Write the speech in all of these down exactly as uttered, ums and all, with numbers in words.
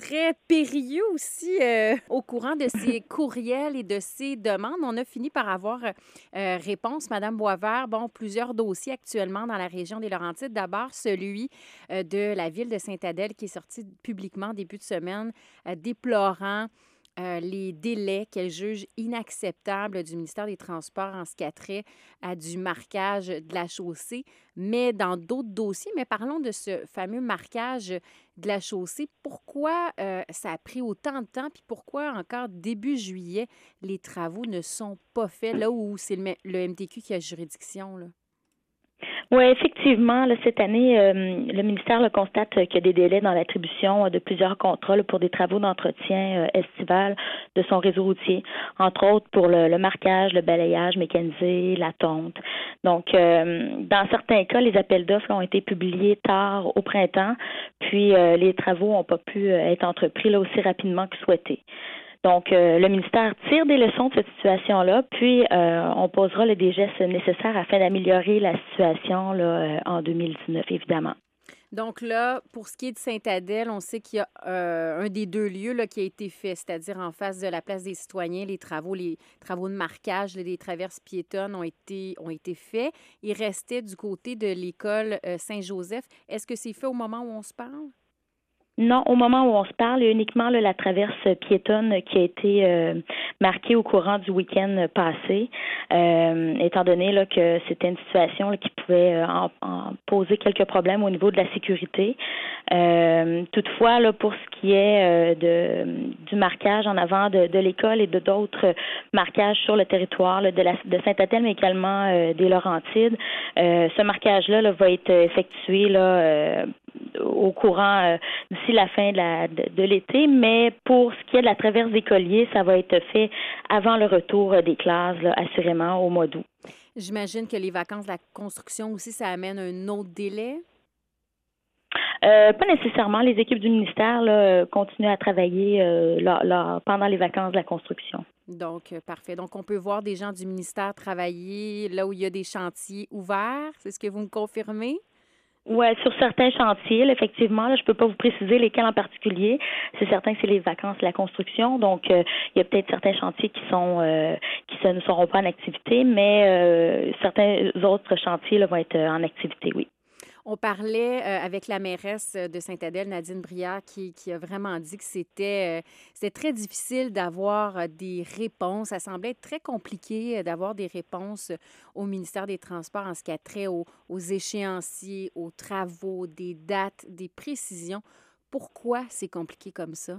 très périlleux aussi euh, au courant de ces courriels et de ces demandes. On a fini par avoir euh, réponse, Madame Boisvert. Bon, plusieurs dossiers actuellement dans la région des Laurentides. D'abord, celui euh, de la ville de Sainte-Adèle qui est sorti publiquement début de semaine, euh, déplorant euh, les délais qu'elle juge inacceptables du ministère des Transports en ce qui a trait à du marquage de la chaussée. Mais dans d'autres dossiers, mais parlons de ce fameux marquage de la chaussée. Pourquoi euh, ça a pris autant de temps, puis pourquoi encore début juillet, les travaux ne sont pas faits là où c'est le, le M T Q qui a juridiction, là? Oui, effectivement, là, cette année, euh, le ministère là, constate qu'il y a des délais dans l'attribution euh, de plusieurs contrats là, pour des travaux d'entretien euh, estival de son réseau routier, entre autres pour le, le marquage, le balayage mécanisé, la tonte. Donc, euh, dans certains cas, les appels d'offres ont été publiés tard au printemps, puis euh, les travaux n'ont pas pu euh, être entrepris là, aussi rapidement que souhaité. Donc, euh, le ministère tire des leçons de cette situation-là, puis euh, on posera là, des gestes nécessaires afin d'améliorer la situation là, euh, en deux mille dix-neuf, évidemment. Donc là, pour ce qui est de Sainte-Adèle, on sait qu'il y a euh, un des deux lieux là, qui a été fait, c'est-à-dire en face de la place des citoyens, les travaux, les travaux de marquage, là, des traverses piétonnes ont été, ont été faits. Il restait du côté de l'école euh, Saint-Joseph. Est-ce que c'est fait au moment où on se parle? Non, au moment où on se parle, il y a uniquement là, la traverse piétonne qui a été euh, marquée au courant du week-end passé, euh, étant donné là, que c'était une situation là, qui pouvait euh, en, en poser quelques problèmes au niveau de la sécurité. Euh, toutefois, là, pour ce qui est euh, de, du marquage en avant de, de l'école et de d'autres marquages sur le territoire là, de, la, de Sainte-Adèle, mais également euh, des Laurentides, euh, ce marquage-là là, va être effectué là, euh, au courant euh, d'ici la fin de, la, de, de l'été, mais pour ce qui est de la traverse des colliers, ça va être fait avant le retour des classes, là, assurément, au mois d'août. J'imagine que les vacances de la construction aussi, ça amène un autre délai? Euh, pas nécessairement. Les équipes du ministère là, continuent à travailler euh, là, là, pendant les vacances de la construction. Donc, euh, parfait. Donc, on peut voir des gens du ministère travailler là où il y a des chantiers ouverts. C'est ce que vous me confirmez? Oui, sur certains chantiers, là, effectivement, là, je peux pas vous préciser lesquels en particulier. C'est certain que c'est les vacances de la construction, donc euh, il y a peut-être certains chantiers qui sont euh, qui ne seront pas en activité, mais euh, certains autres chantiers là, vont être euh, en activité, oui. On parlait euh, avec la mairesse de Sainte-Adèle, Nadine Brière, qui, qui a vraiment dit que c'était, euh, c'était très difficile d'avoir euh, des réponses. Ça semblait être très compliqué euh, d'avoir des réponses au ministère des Transports en ce qui a trait aux, aux échéanciers, aux travaux, des dates, des précisions. Pourquoi c'est compliqué comme ça?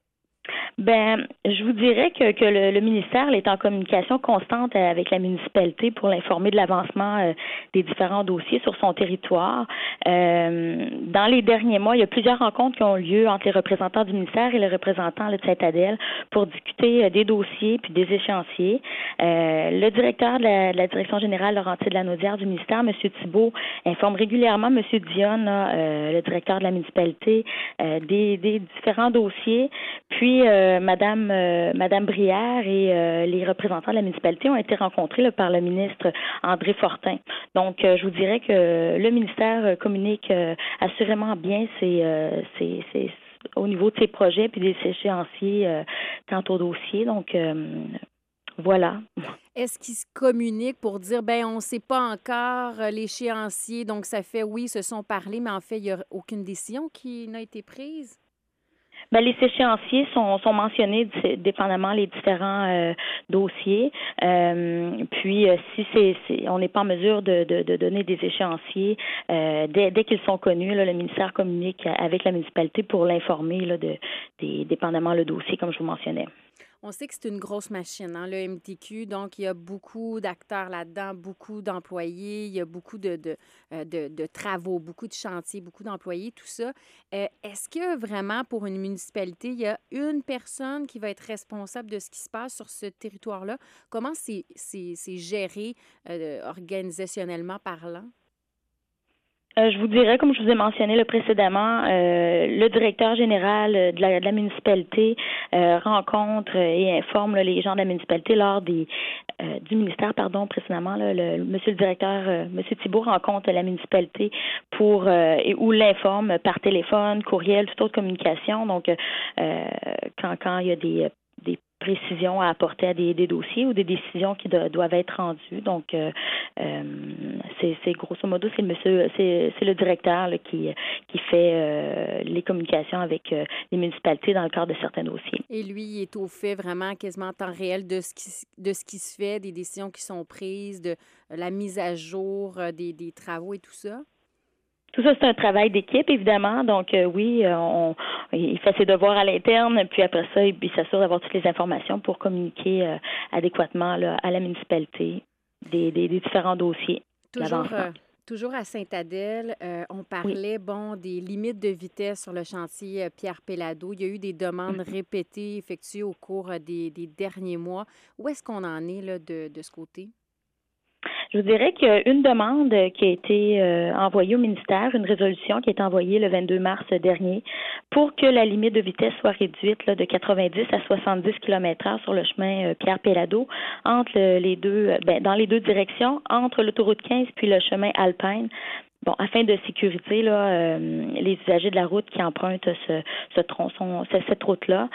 Ben, je vous dirais que, que le, le ministère est en communication constante avec la municipalité pour l'informer de l'avancement euh, des différents dossiers sur son territoire. Euh, dans les derniers mois, il y a plusieurs rencontres qui ont lieu entre les représentants du ministère et les représentants là, de Sainte-Adèle pour discuter euh, des dossiers puis des échéanciers. Euh, le directeur de la, de la direction générale Laurentide-Lanaudière du ministère, M. Thibault, informe régulièrement M. Dionne, là, euh, le directeur de la municipalité, euh, des, des différents dossiers. Puis, euh, Madame euh, Madame Brière et euh, les représentants de la municipalité ont été rencontrés là, par le ministre André Fortin. Donc, euh, je vous dirais que le ministère euh, communique euh, assurément bien ses, euh, ses, ses, au niveau de ses projets puis des échéanciers euh, quant au dossier. Donc, euh, voilà. Est-ce qu'ils se communiquent pour dire, ben on ne sait pas encore euh, l'échéancier, donc ça fait, oui, ils se sont parlé, mais en fait, il n'y a aucune décision qui n'a été prise? Ben, les échéanciers sont, sont mentionnés dépendamment les différents euh, dossiers. Euh, puis, euh, si c'est, c'est on n'est pas en mesure de, de, de donner des échéanciers euh, dès, dès qu'ils sont connus, là, le ministère communique avec la municipalité pour l'informer là, de, des, dépendamment le dossier, comme je vous mentionnais. On sait que c'est une grosse machine, hein, le M T Q. Donc, il y a beaucoup d'acteurs là-dedans, beaucoup d'employés, il y a beaucoup de, de, euh, de, de travaux, beaucoup de chantiers, beaucoup d'employés, tout ça. Euh, est-ce que vraiment, pour une municipalité, il y a une personne qui va être responsable de ce qui se passe sur ce territoire-là? Comment c'est, c'est, c'est géré euh, organisationnellement parlant? Euh, je vous dirais, comme je vous ai mentionné là, précédemment, euh, le directeur général de la, de la municipalité euh, rencontre et informe là, les gens de la municipalité lors des euh, du ministère, pardon, précédemment, là, le, le monsieur le directeur, euh, monsieur Thibault rencontre la municipalité pour euh, et ou l'informe par téléphone, courriel, toute autre communication. Donc, euh, quand quand il y a des des précisions à apporter à des, des dossiers ou des décisions qui do- doivent être rendues. Donc, euh, euh, c'est, c'est grosso modo, c'est le monsieur, c'est, c'est le directeur là, qui, qui fait euh, les communications avec euh, les municipalités dans le cadre de certains dossiers. Et lui, il est au fait vraiment quasiment en temps réel de ce qui, de ce qui se fait, des décisions qui sont prises, de la mise à jour euh, des, des travaux et tout ça? Tout ça, c'est un travail d'équipe, évidemment. Donc, euh, oui, on, il fait ses devoirs à l'interne, puis après ça, il, il s'assure d'avoir toutes les informations pour communiquer euh, adéquatement là, à la municipalité des, des, des différents dossiers. Toujours, euh, toujours à Sainte-Adèle, euh, on parlait, oui. bon, des limites de vitesse sur le chantier Pierre Péladeau. Il y a eu des demandes répétées effectuées au cours des, des derniers mois. Où est-ce qu'on en est là, de, de ce côté? Je vous dirais qu'il y a une demande qui a été euh, envoyée au ministère, une résolution qui a été envoyée le vingt-deux mars dernier pour que la limite de vitesse soit réduite là, de quatre-vingt-dix à soixante-dix kilomètres heure sur le chemin euh, Pierre Péladeau entre les deux, ben, dans les deux directions, entre l'autoroute quinze puis le chemin Alpine. Bon, afin de sécuriser là, euh, les usagers de la route qui empruntent ce, ce tronçon, cette route-là.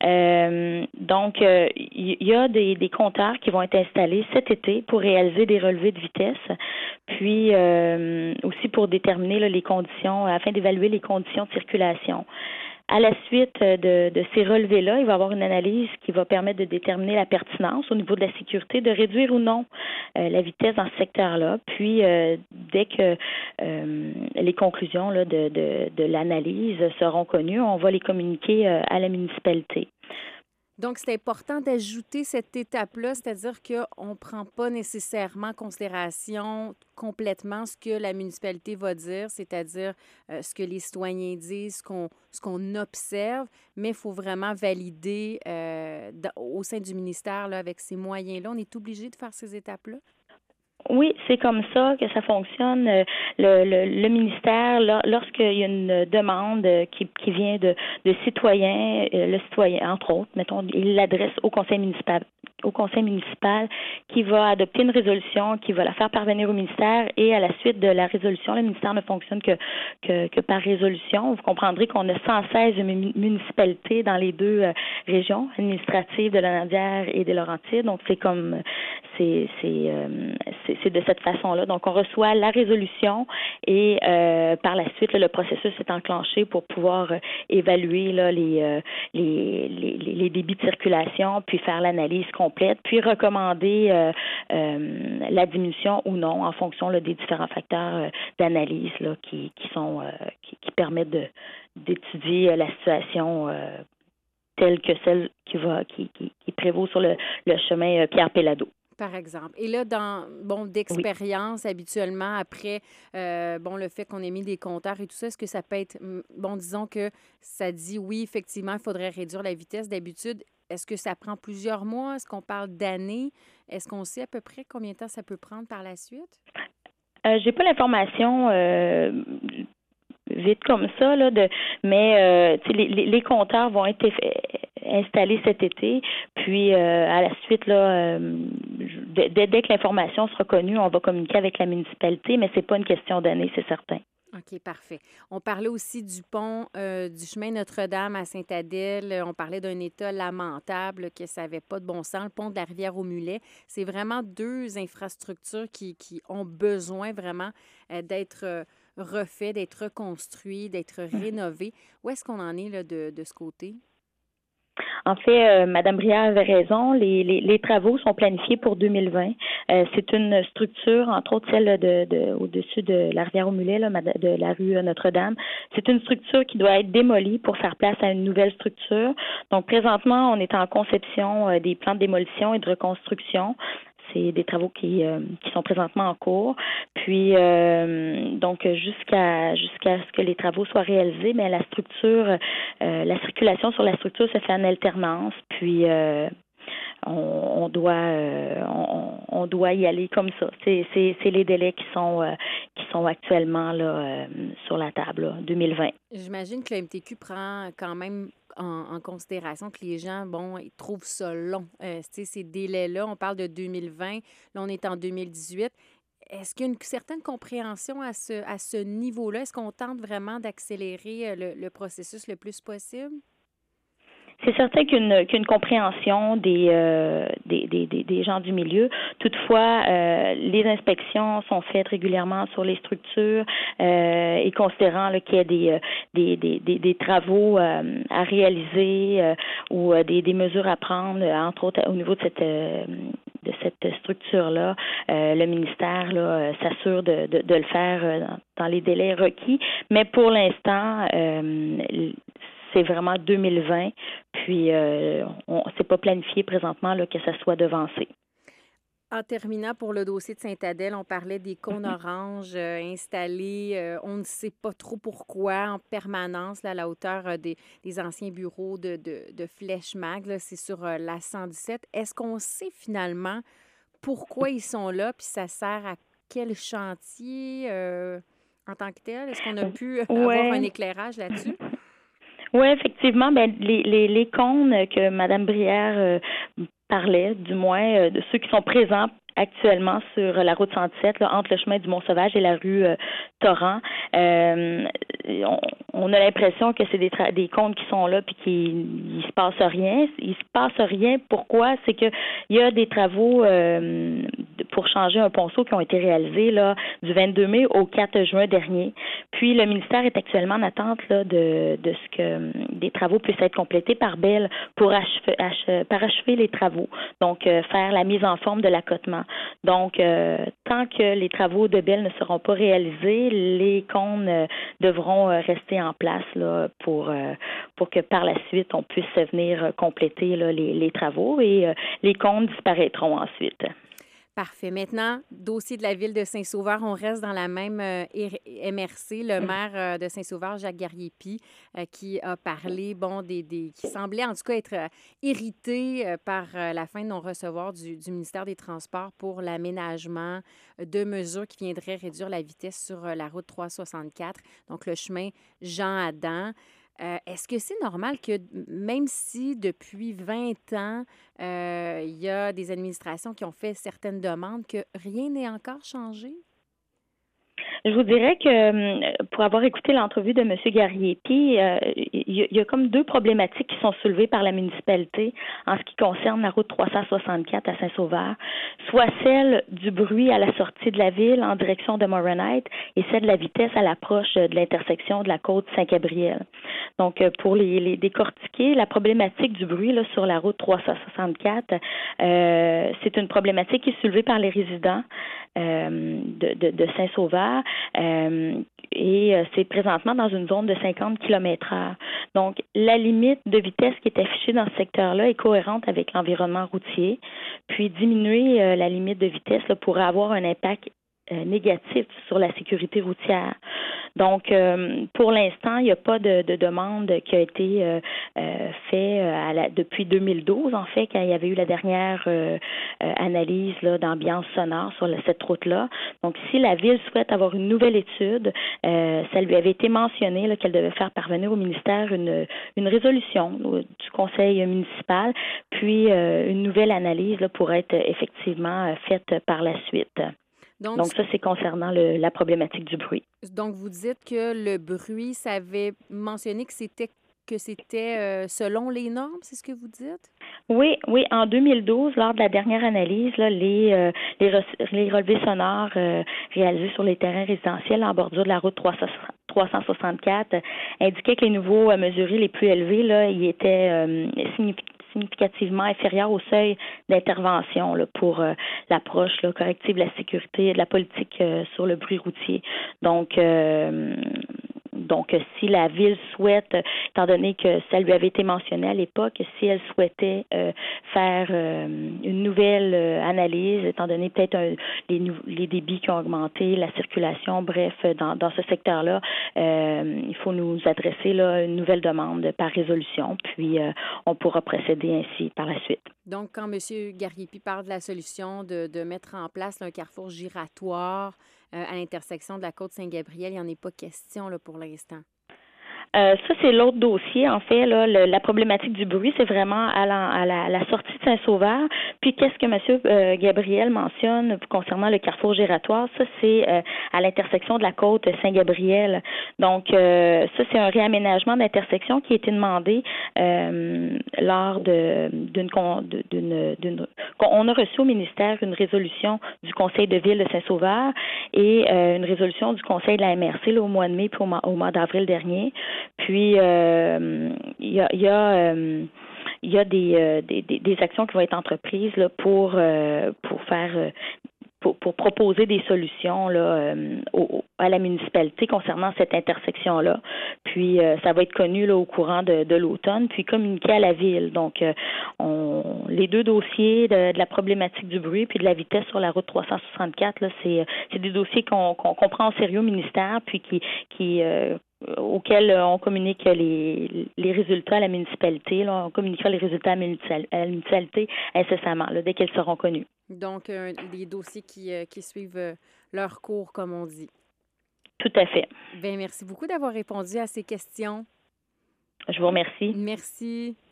Euh, donc, il euh, y a des, des compteurs qui vont être installés cet été pour réaliser des relevés de vitesse, puis euh, aussi pour déterminer là, les conditions, afin d'évaluer les conditions de circulation. À la suite de, de ces relevés-là, il va y avoir une analyse qui va permettre de déterminer la pertinence au niveau de la sécurité, de réduire ou non euh, la vitesse dans ce secteur-là. Puis, euh, dès que euh, les conclusions là, de, de, de l'analyse seront connues, on va les communiquer euh, à la municipalité. Donc, c'est important d'ajouter cette étape-là, c'est-à-dire qu'on ne prend pas nécessairement en considération complètement ce que la municipalité va dire, c'est-à-dire euh, ce que les citoyens disent, ce qu'on, ce qu'on observe, mais il faut vraiment valider euh, dans, au sein du ministère là, avec ces moyens-là. On est obligé de faire ces étapes-là? Oui, c'est comme ça que ça fonctionne. Le, le, le ministère, lorsqu'il y a une demande qui, qui vient de, de citoyens, le citoyen, entre autres, mettons, il l'adresse au conseil municipal, au conseil municipal qui va adopter une résolution, qui va la faire parvenir au ministère et à la suite de la résolution, le ministère ne fonctionne que, que, que par résolution. Vous comprendrez qu'on a cent seize municipalités dans les deux euh, régions administratives de la Lanaudière et des Laurentides. Donc, c'est comme, c'est, c'est, euh, c'est, c'est de cette façon-là. Donc, on reçoit la résolution et euh, par la suite, là, le processus est enclenché pour pouvoir euh, évaluer là, les, euh, les, les, les débits de circulation, puis faire l'analyse complète, puis recommander euh, euh, la diminution ou non en fonction là, des différents facteurs euh, d'analyse là, qui, qui sont euh, qui, qui permettent de, d'étudier euh, la situation euh, telle que celle qui va qui, qui, qui prévaut sur le, le chemin euh, Pierre Péladeau. Par exemple. Et là, dans, bon, d'expérience, oui. habituellement, après, euh, bon, le fait qu'on ait mis des compteurs et tout ça, est-ce que ça peut être, bon, disons que ça dit, oui, effectivement, il faudrait réduire la vitesse d'habitude. Est-ce que ça prend plusieurs mois? Est-ce qu'on parle d'années? Est-ce qu'on sait à peu près combien de temps ça peut prendre par la suite? Euh, j'ai pas l'information euh, vite comme ça, là, de, mais euh, les, les, les compteurs vont être installés cet été, puis euh, à la suite, là, euh, dès, dès que l'information sera connue, on va communiquer avec la municipalité, mais c'est pas une question d'année, c'est certain. OK, parfait. On parlait aussi du pont euh, du chemin Notre-Dame à Sainte-Adèle. On parlait d'un état lamentable, que ça n'avait pas de bon sens. Le pont de la rivière aux Mulets, c'est vraiment deux infrastructures qui, qui ont besoin vraiment euh, d'être euh, refaits, d'être reconstruits, d'être rénovés. Où est-ce qu'on en est là, de, de ce côté? En fait, euh, Mme Brière avait raison. Les, les, les travaux sont planifiés pour deux mille vingt. Euh, c'est une structure, entre autres celle de, de au-dessus de la rivière aux Mulets, là, de la rue Notre-Dame. C'est une structure qui doit être démolie pour faire place à une nouvelle structure. Donc, présentement, on est en conception euh, des plans de démolition et de reconstruction. C'est des travaux qui, euh, qui sont présentement en cours. Puis, euh, donc, jusqu'à jusqu'à ce que les travaux soient réalisés, mais la structure, euh, la circulation sur la structure se fait en alternance. Puis, euh, on, on doit euh, on, on doit y aller comme ça. C'est, c'est, c'est les délais qui sont euh, qui sont actuellement là euh, sur la table, là, deux mille vingt. J'imagine que le M T Q prend quand même en, en considération que les gens, bon, ils trouvent ça long. Euh, tu sais, ces délais-là, on parle de deux mille vingt, là, on est en deux mille dix-huit. Est-ce qu'il y a une certaine compréhension à ce, à ce niveau-là? Est-ce qu'on tente vraiment d'accélérer euh, le, le processus le plus possible? C'est certain qu'une qu'une compréhension des, euh, des, des, des, des gens du milieu. Toutefois, euh, les inspections sont faites régulièrement sur les structures euh, et considérant là, qu'il y a des, des, des, des, des travaux euh, à réaliser euh, ou euh, des, des mesures à prendre, entre autres au niveau de cette euh, de cette structure-là, euh, le ministère là, euh, s'assure de, de, de le faire euh, dans, dans les délais requis. Mais pour l'instant, euh, c'est vraiment deux mille vingt, puis euh, on c'est pas planifié présentement là, que ça soit devancé. En terminant, pour le dossier de Sainte-Adèle, on parlait des cônes Mm-hmm. oranges euh, installés, euh, on ne sait pas trop pourquoi, en permanence, là, à la hauteur euh, des, des anciens bureaux de, de, de Flèche Mag, là, c'est sur euh, la cent dix-sept. Est-ce qu'on sait finalement pourquoi ils sont là, puis ça sert à quel chantier euh, en tant que tel? Est-ce qu'on a pu avoir un Ouais. éclairage là-dessus? Oui, effectivement, ben les, les, les cônes que Mme Brière euh, parlait, du moins, euh, de ceux qui sont présents actuellement sur la route cent dix-sept, là, entre le chemin du Mont-Sauvage et la rue euh, Torrent. Euh, on, on a l'impression que c'est des, tra- des cônes qui sont là puis qu'il ne se passe rien. Il se passe rien. Pourquoi? C'est que il y a des travaux euh, pour changer un ponceau qui ont été réalisés là, du vingt-deux mai au quatre juin dernier. Puis le ministère est actuellement en attente là, de, de ce que des travaux puissent être complétés par Bell pour achever, ach- parachever les travaux. Donc, euh, faire la mise en forme de l'accotement. Donc, euh, tant que les travaux de Bell ne seront pas réalisés, les cônes euh, devront euh, rester en place là, pour, euh, pour que par la suite, on puisse venir compléter là, les, les travaux et euh, les cônes disparaîtront ensuite. Parfait. Maintenant, dossier de la ville de Saint-Sauveur, on reste dans la même euh, M R C. Le maire euh, de Saint-Sauveur, Jacques Garriépi, euh, qui a parlé, bon, des, des qui semblait en tout cas être euh, irrité euh, par euh, la fin de non-recevoir du, du ministère des Transports pour l'aménagement de mesures qui viendraient réduire la vitesse sur euh, la route trois cent soixante-quatre, donc le chemin Jean-Adam. Euh, est-ce que c'est normal que, même si depuis vingt ans, euh, il y a des administrations qui ont fait certaines demandes, que rien n'est encore changé? Je vous dirais que pour avoir écouté l'entrevue de M. Garriépi, euh, il y a comme deux problématiques qui sont soulevées par la municipalité en ce qui concerne la route trois cent soixante-quatre à Saint-Sauveur, soit celle du bruit à la sortie de la ville en direction de Moronite et celle de la vitesse à l'approche de l'intersection de la côte Saint-Gabriel. Donc, pour les, les décortiquer, la problématique du bruit là, sur la route trois cent soixante-quatre, euh, c'est une problématique qui est soulevée par les résidents euh, de, de, de Saint-Sauveur. Euh, et euh, c'est présentement dans une zone de cinquante kilomètres heure. Donc, la limite de vitesse qui est affichée dans ce secteur-là est cohérente avec l'environnement routier. Puis, diminuer euh, la limite de vitesse là, pourrait avoir un impact euh, négatif sur la sécurité routière. Donc, euh, pour l'instant, il n'y a pas de, de demande qui a été euh, euh, fait à la, depuis deux mille douze, en fait, quand il y avait eu la dernière euh, euh, analyse là, d'ambiance sonore sur le, cette route-là. Donc, si la Ville souhaite avoir une nouvelle étude, euh, ça lui avait été mentionné là, qu'elle devait faire parvenir au ministère une, une résolution du conseil municipal, puis euh, une nouvelle analyse là, pourrait être effectivement faite par la suite. Donc, donc ça, c'est concernant le, la problématique du bruit. Donc, vous dites que le bruit, ça avait mentionné que c'était que c'était euh, selon les normes, c'est ce que vous dites? Oui, oui. En deux mille douze, lors de la dernière analyse, là, les, euh, les, re- les relevés sonores euh, réalisés sur les terrains résidentiels en bordure de la route trois cent soixante-quatre indiquaient que les niveaux euh, mesurés les plus élevés, là, ils étaient euh, significatifs significativement inférieur au seuil d'intervention là, pour euh, l'approche là, corrective de la sécurité et de la politique euh, sur le bruit routier. Donc, euh, donc, si la Ville souhaite, étant donné que ça lui avait été mentionné à l'époque, si elle souhaitait euh, faire euh, une nouvelle euh, analyse, étant donné peut-être un, les, les débits qui ont augmenté, la circulation, bref, dans, dans ce secteur-là, euh, il faut nous adresser là, une nouvelle demande par résolution, puis euh, on pourra procéder ainsi par la suite. Donc, quand M. Gariepi parle de la solution de, de mettre en place là, un carrefour giratoire euh, à l'intersection de la côte Saint-Gabriel, il n'y en est pas question là, pour l'instant. Euh, ça, c'est l'autre dossier. En fait, là, le, la problématique du bruit, c'est vraiment à la, à la, à la sortie de Saint-Sauveur. Puis, qu'est-ce que M. Euh, Gabriel mentionne concernant le carrefour giratoire? Ça, c'est euh, à l'intersection de la côte Saint-Gabriel. Donc, euh, ça, c'est un réaménagement d'intersection qui a été demandé euh, lors de, d'une, d'une, d'une... On a reçu au ministère une résolution du Conseil de ville de Saint-Sauveur et euh, une résolution du Conseil de la M R C là, au mois de mai puis au mois, au mois d'avril dernier. Puis, euh, il y a, il y a, euh, il y a des, euh, des, des, des actions qui vont être entreprises là, pour, euh, pour faire... Euh, Pour, pour proposer des solutions là, euh, au, à la municipalité concernant cette intersection-là. Puis, euh, ça va être connu là, au courant de, de l'automne, puis communiqué à la Ville. Donc, euh, on, les deux dossiers de, de la problématique du bruit puis de la vitesse sur la route trois cent soixante-quatre, là, c'est, c'est des dossiers qu'on, qu'on, qu'on prend au sérieux au ministère, puis qui... qui euh, auxquels on communique les, les résultats à la municipalité. Là, on communiquera les résultats à la municipalité incessamment, là, dès qu'elles seront connues. Donc, euh, des dossiers qui, euh, qui suivent euh, leur cours, comme on dit. Tout à fait. Bien, merci beaucoup d'avoir répondu à ces questions. Je vous remercie. Merci.